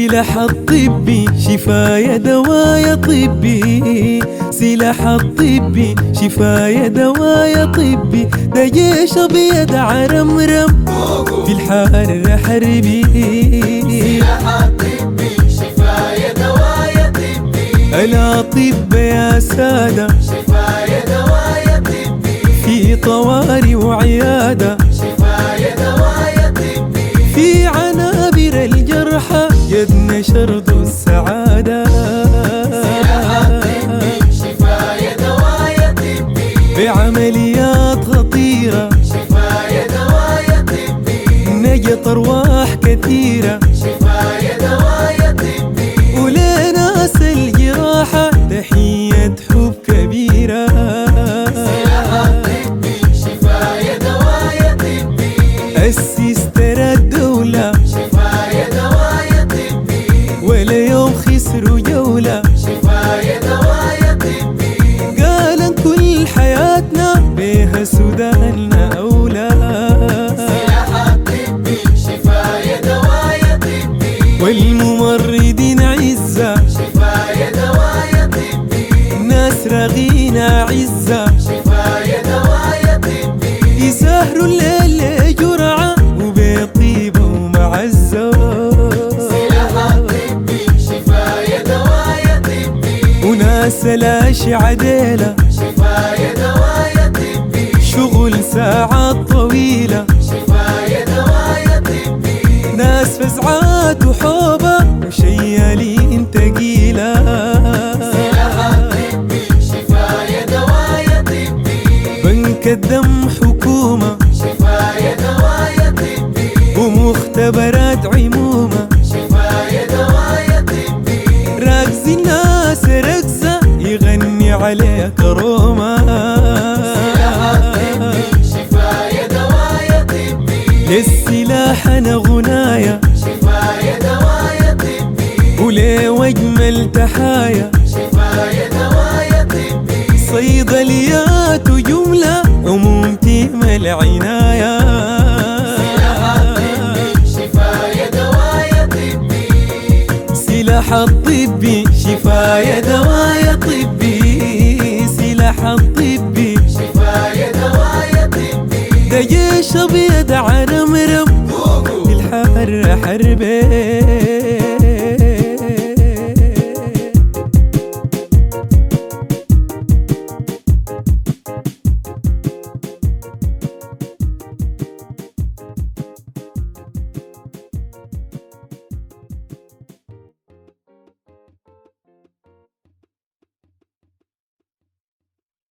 سلاح الطبي شفايا دوايا طبي، سلاح الطبي شفايا دوايا طبي، ده جيش ابيض عرمرم في الحر حربي. سلاح الطبي شفايا دوايا طبي، الأطب يا سادة شفايا دوايا طبي، في طوارئ وعيادة، شفايا دوايا طبي، في عنابر الجرحى قد نشرت السعادة. سلاح الطبي شفايا دوايا طبي، بعمليات خطيرة شفايا دوايا طبي، نجت أرواح كثيرة، شفايا دوايا طبي، ولناس الجراحة تحية حب كبيرة. سلاح الطبي شفايا دوايا طبي، السيستر الدولة شفايا دوايا طبي، ولا يوم خسروا جولة، شفايا دوايا طبي، قالن كل حياتنا بيها سوداننا أولى. سلاح الطبي شفايا دوايا طبي، والممرضين عزة، شفايا دوايا طبي، ناس رغينا عزة، شفايا دوايا طبي، يسهروا الليل جرعة وبطيبة ومعزة. سلاح الطبي شفايا دوايا طبي، وناس الأشعة ديلة، شفايا دوايا طبي، شغل ساعات طويلة، شفايا دوايا طبي، ناس فزعات وحوبة وشيالين تقيلة. سلاح الطبي شفايا دوايا طبي، بنك الدم حكومة شفايا دوايا طبي، ومختبرات عمومة، شفايا دوايا طبي، راكز الناس رقصة يغني عليك روما. سلاح الطبي شفايا دوايا طبي، للسلاح أنا غنايا شفايا دوايا طبي، وليه واجمل تحايا، شفايا دوايا طبي، صيدليات وجملة عموم تيم العناية. سلاح الطبي شفايا دوايا طبي، سلاح الطبي شفايا دوايا طبي، سلاح الطبي شفايا دوايا طبي، ده جيش ابيض عرمرم في الحر حربي.